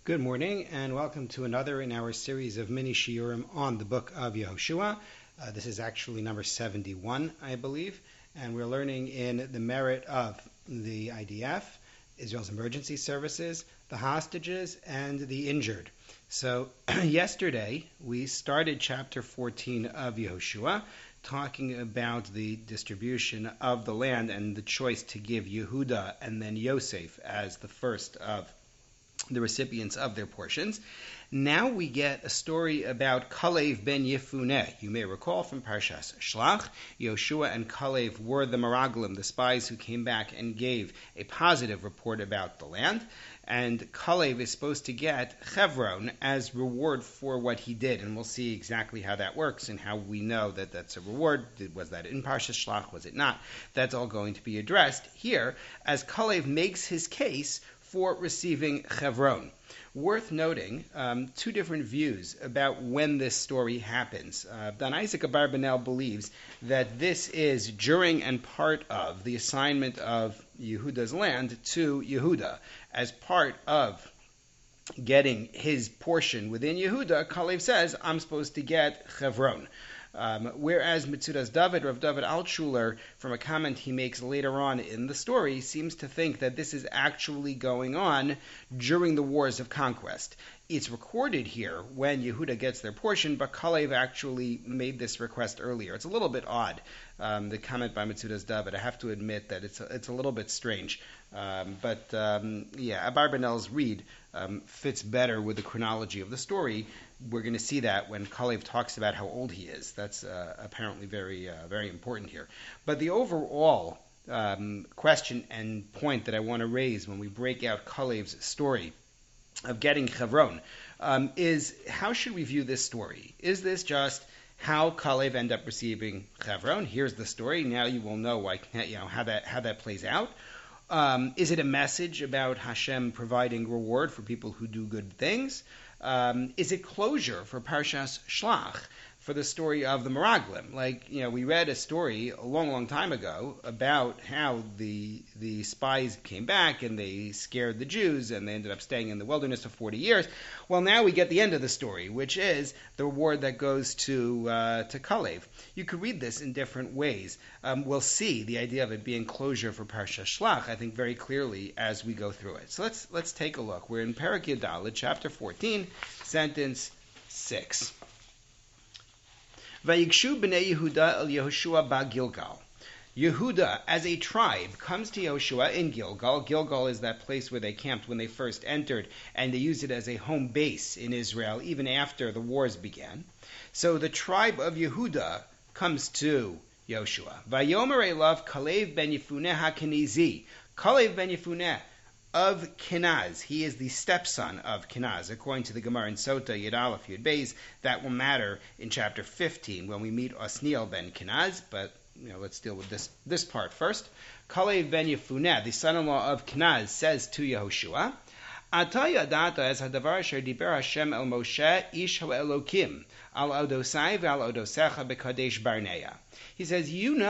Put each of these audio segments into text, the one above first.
Good morning and welcome to another in our series of mini shiurim on the book of Yehoshua. This is actually number 71, I believe, and we're learning in the merit of the IDF, Israel's emergency services, the hostages, and the injured. So yesterday we started chapter 14 of Yehoshua, talking about the distribution of the land and the choice to give Yehuda and then Yosef as the first of the recipients of their portions. Now we get a story about Kalev ben Yefuneh. You may recall from Parshas Shlach, Yoshua and Kalev were the Meraglim, the spies who came back and gave a positive report about the land. And Kalev is supposed to get Chevron as reward for what he did. And we'll see exactly how that works and how we know that that's a reward. Was that in Parshas Shlach? Was it not? That's all going to be addressed here as Kalev makes his case for receiving Chevron. Worth noting, two different views about when this story happens. Don Isaac Abarbanel believes that this is during and part of the assignment of Yehuda's land to Yehuda. As part of getting his portion within Yehuda, Kalev says, I'm supposed to get Chevron. Whereas Metzudas David, Rav David Altshuler, from a comment he makes later on in the story, seems to think that this is actually going on during the wars of conquest. It's recorded here when Yehuda gets their portion, but Kalev actually made this request earlier. It's a little bit odd, the comment by Metzudas David. I have to admit that it's a little bit strange. But Abarbanel's read fits better with the chronology of the story. We're going to see that when Kalev talks about how old he is. That's apparently very important here. But the overall question and point that I want to raise when we break out Kalev's story of getting Chevron is how should we view this story? Is this just how Kalev ended up receiving Chevron? Here's the story. Now you will know how that plays out. Is it a message about Hashem providing reward for people who do good things? Is it closure for Parshas Shlach, for the story of the Meraglim? We read a story a long time ago about how the spies came back and they scared the Jews and they ended up staying in the wilderness for 40 years. Well, now we get the end of the story, which is the reward that goes to Kalev. You could read this in different ways. We'll see the idea of it being closure for Parshas Shlach, I think, very clearly as we go through it. So let's take a look. We're in Perek Yudaled, chapter 14, sentence 6. Vayigshu b'nei Yehuda el Yehoshua ba Gilgal. Yehuda, as a tribe, comes to Yehoshua in Gilgal. Gilgal is that place where they camped when they first entered, and they used it as a home base in Israel, even after the wars began. So the tribe of Yehuda comes to Yehoshua. Vayomer elav Kalev ben Yefuneh HaKenizi. Kalev ben Yefuneh of Kenaz. He is the stepson of Kenaz, according to the Gemara in Sota, Yud Aleph, Yud Beis. That will matter in chapter 15 when we meet Osniel ben Kenaz, but let's deal with this part first. Kalev ben Yefuneh, the son-in-law of Kenaz, says to Yehoshua, Ata yadata es hadavar asher diber Hashem el Moshe ish ha'elokim al odosai ve'al odosecha bekadesh barnea. He says,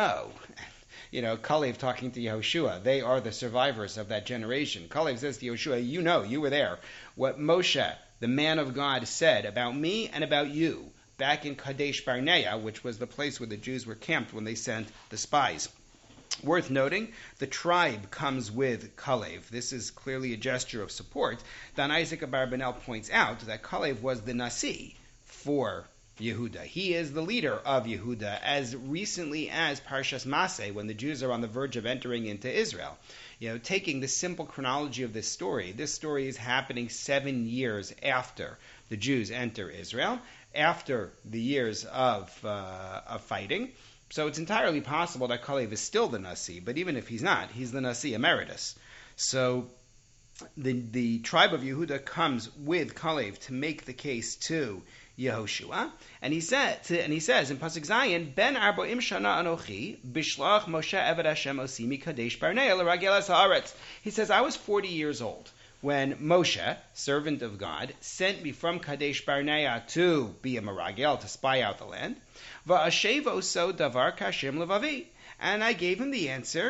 Kalev talking to Yehoshua. They are the survivors of that generation. Kalev says to Yehoshua, you were there. What Moshe, the man of God, said about me and about you back in Kadesh Barnea, which was the place where the Jews were camped when they sent the spies. Worth noting, the tribe comes with Kalev. This is clearly a gesture of support. Don Isaac Abarbanel points out that Kalev was the Nasi for Yehuda. He is the leader of Yehuda as recently as Parshas Maseh, when the Jews are on the verge of entering into Israel. Taking the simple chronology of this story is happening 7 years after the Jews enter Israel, after the years of fighting. So it's entirely possible that Kalev is still the Nasi, but even if he's not, he's the Nasi emeritus. So the tribe of Yehuda comes with Kalev to make the case to Yehoshua, and he says in Pasuk Zayin, Ben Arboim Shana Anochi Bishlach Moshe Eved Hashem Osimi Kadesh Barnea L'Ragel Es Haaretz. He says, I was 40 years old when Moshe, servant of God, sent me from Kadesh Barnea to be a Meragel, to spy out the land. Va'ashev oso davar kashim levavi, and I gave him the answer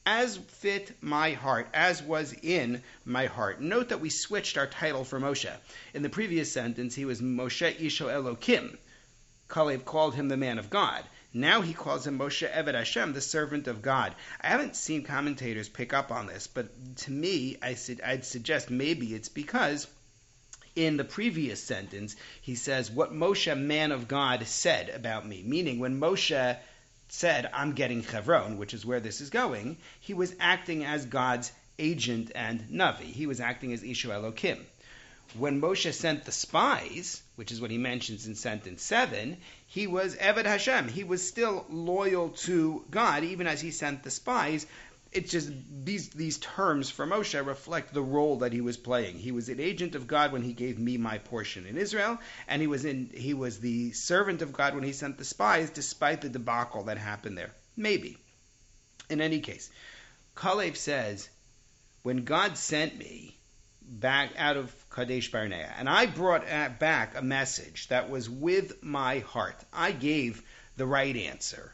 as fit my heart, as was in my heart. Note that we switched our title for Moshe. In the previous sentence, he was Moshe Isho Elokim. Kalev called him the man of God. Now he calls him Moshe Eved Hashem, the servant of God. I haven't seen commentators pick up on this, but to me, I'd suggest maybe it's because in the previous sentence, he says, what Moshe, man of God, said about me. Meaning, when Moshe said, I'm getting Chevron, which is where this is going, he was acting as God's agent and Navi. He was acting as Ishu Elokim. When Moshe sent the spies, which is what he mentions in sentence 7, he was Eved Hashem. He was still loyal to God, even as he sent the spies. It's just these terms for Moshe reflect the role that he was playing. He was an agent of God when he gave me my portion in Israel, and he was the servant of God when he sent the spies, despite the debacle that happened there. Maybe. In any case, Kalev says, when God sent me back out of Kadesh Barnea, and I brought back a message that was with my heart, I gave the right answer.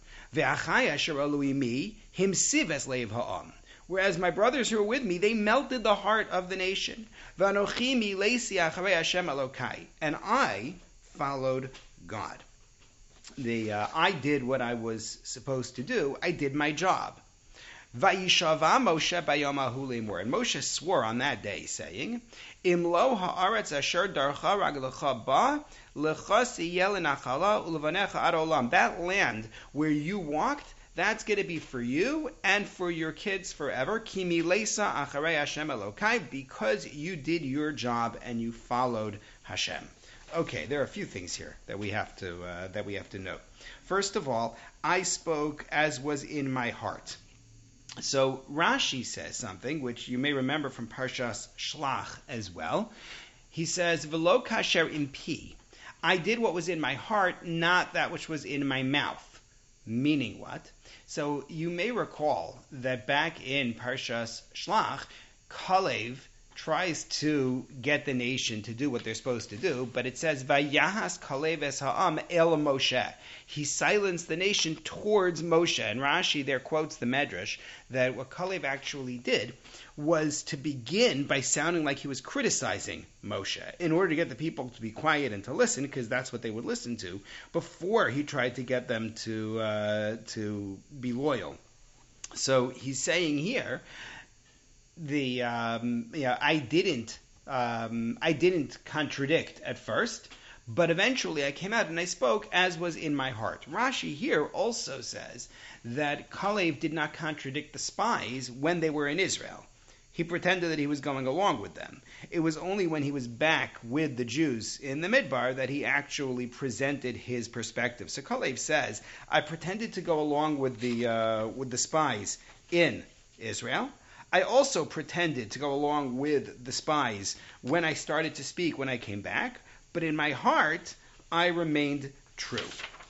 Whereas my brothers who were with me, they melted the heart of the nation. And I followed God. I did what I was supposed to do. I did my job. Vayishava Moshe bayamahu lemor. And Moshe swore on that day, saying, Imlo haaretz asher darcha raglecha ba lecha siyeh lenachala ulevanecha ad olam. That land where you walked, that's going to be for you and for your kids forever. Ki milesa acharei Hashem Elokai, because you did your job and you followed Hashem. Okay, there are a few things here that we have to note. First of all, I spoke as was in my heart. So Rashi says something which you may remember from Parshas Shlach as well. He says, "V'lo kasher impi." I did what was in my heart, not that which was in my mouth. Meaning what? So you may recall that back in Parshas Shlach, Kalev tries to get the nation to do what they're supposed to do, but it says, Vayahas Kalev es ha'am el Moshe. He silenced the nation towards Moshe. And Rashi there quotes the Medrash that what Kalev actually did was to begin by sounding like he was criticizing Moshe in order to get the people to be quiet and to listen, because that's what they would listen to, before he tried to get them to be loyal. So he's saying here, I didn't contradict at first, but eventually I came out and I spoke as was in my heart. Rashi here also says that Kalev did not contradict the spies when they were in Israel. He pretended that he was going along with them. It was only when he was back with the Jews in the Midbar that he actually presented his perspective. So Kalev says, I pretended to go along with the spies in Israel. I also pretended to go along with the spies when I started to speak, when I came back, but in my heart, I remained true.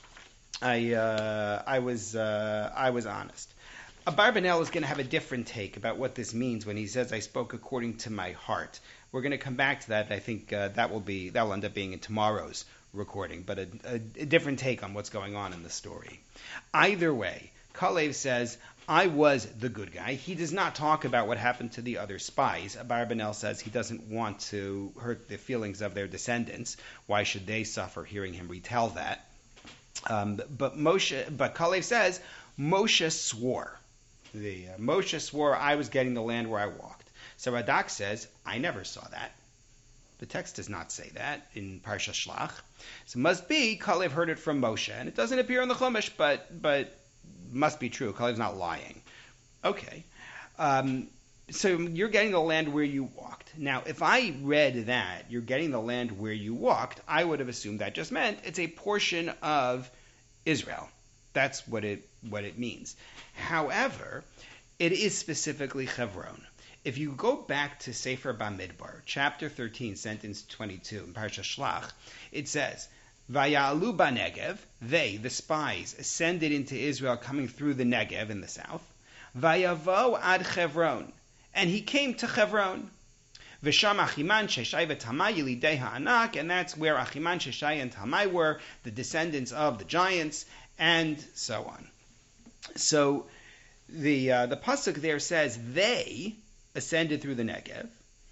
I was honest. Abarbanel is going to have a different take about what this means when he says, I spoke according to my heart. We're going to come back to that. I think that will end up being in tomorrow's recording, but a different take on what's going on in the story. Either way, Kalev says, I was the good guy. He does not talk about what happened to the other spies. Abarbanel says he doesn't want to hurt the feelings of their descendants. Why should they suffer hearing him retell that? But Kalev says, Moshe swore. Moshe swore I was getting the land where I walked. So Radak says, I never saw that. The text does not say that in Parsha Shlach. So it must be Kalev heard it from Moshe. And it doesn't appear in the Chumash, but must be true. Kalev's not lying. Okay. So you're getting the land where you walked. Now, if I read that, you're getting the land where you walked, I would have assumed that just meant it's a portion of Israel. That's what it means. However, it is specifically Chevron. If you go back to Sefer Bamidbar, chapter 13, sentence 22, in Parsha Shlach, it says, Vayalu Banegev, they, the spies, ascended into Israel coming through the Negev in the south. Vayavo ad Chevron, and he came to Chevron. V'sham Achiman, Sheshai, v'Tamai, Yilidei Ha'anak, and that's where Achiman, Sheshai, and Tamai were, the descendants of the giants, and so on. So the pasuk there says they ascended through the Negev.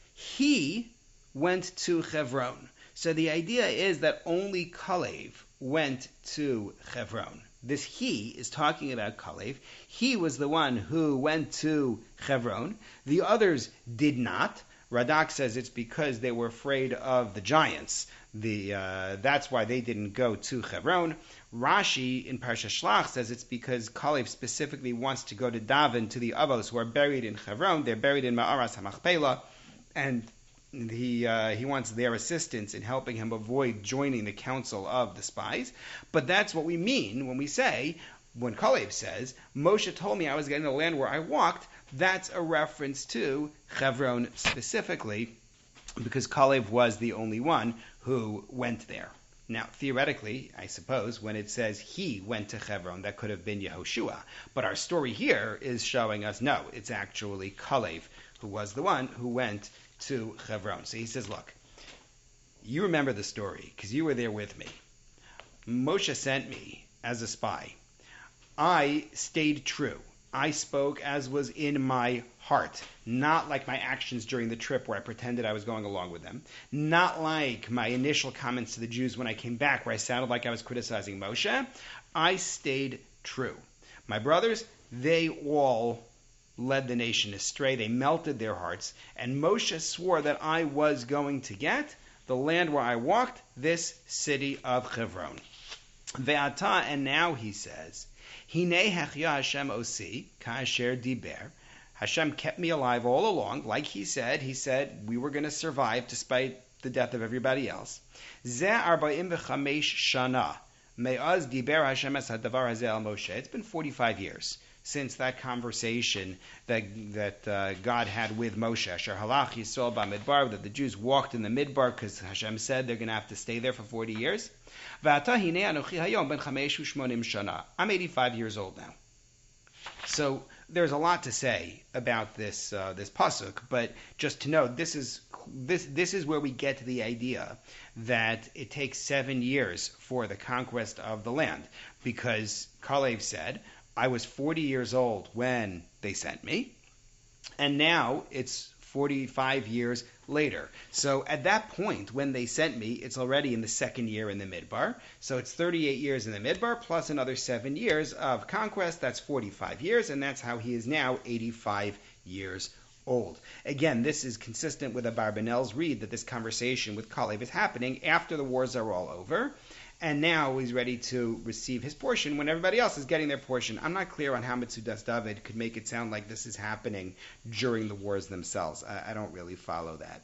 He went to Hebron. So the idea is that only Kalev went to Hebron. This he is talking about Kalev. He was the one who went to Hebron. The others did not. Radak says it's because they were afraid of the giants. That's why they didn't go to Hebron. Rashi in Parsha Shlach says it's because Kalev specifically wants to go to Davin, to the Avos who are buried in Hebron. They're buried in Ma'aras HaMachpelah, and he wants their assistance in helping him avoid joining the council of the spies. But that's what we mean when we say, when Kalev says, Moshe told me I was getting the land where I walked, that's a reference to Hebron specifically, because Kalev was the only one who went there. Now, theoretically, I suppose, when it says he went to Hebron, that could have been Yehoshua. But our story here is showing us, no, it's actually Kalev who was the one who went to Hebron. So he says, look, you remember the story because you were there with me. Moshe sent me as a spy. I stayed true. I spoke as was in my heart, not like my actions during the trip where I pretended I was going along with them, not like my initial comments to the Jews when I came back where I sounded like I was criticizing Moshe. I stayed true. My brothers, they all led the nation astray. They melted their hearts, and Moshe swore that I was going to get the land where I walked, this city of Hebron. Ve'ata, and now he says, Hinei hechya Hashem osi ka'asher diber. Hashem kept me alive all along, like he said. He said we were going to survive despite the death of everybody else. Ze 45 shana me'az diber Hashem es hadavar hazeh al Moshe. It's been 45 years since that conversation that God had with Moshe. Asher halach Yisrael b'midbar, that the Jews walked in the midbar because Hashem said they're going to have to stay there for 40 years. V'ata hinei anochi hayom ben 85 shana. I'm 85 years old now. So there's a lot to say about this pasuk, but just to note, this is where we get to the idea that it takes 7 years for the conquest of the land, because Kalev said, I was 40 years old when they sent me, and now it's 45 years later. So at that point, when they sent me, it's already in the second year in the Midbar. So it's 38 years in the Midbar, plus another 7 years of conquest. That's 45 years, and that's how he is now 85 years old. Again, this is consistent with Abarbanel's read that this conversation with Kalev is happening after the wars are all over, and now he's ready to receive his portion when everybody else is getting their portion. I'm not clear on how Metzudas David could make it sound like this is happening during the wars themselves. I don't really follow that.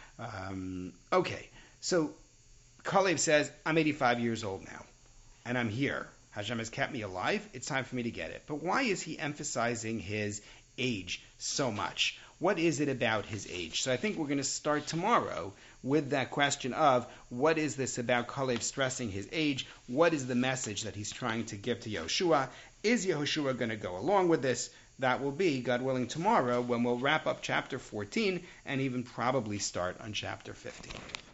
Okay, so Kalev says, I'm 85 years old now, and I'm here. Hashem has kept me alive. It's time for me to get it. But why is he emphasizing his age so much? What is it about his age? So I think we're going to start tomorrow with that question of what is this about Kalev stressing his age? What is the message that he's trying to give to Yehoshua? Is Yehoshua going to go along with this? That will be, God willing, tomorrow when we'll wrap up chapter 14 and even probably start on chapter 15.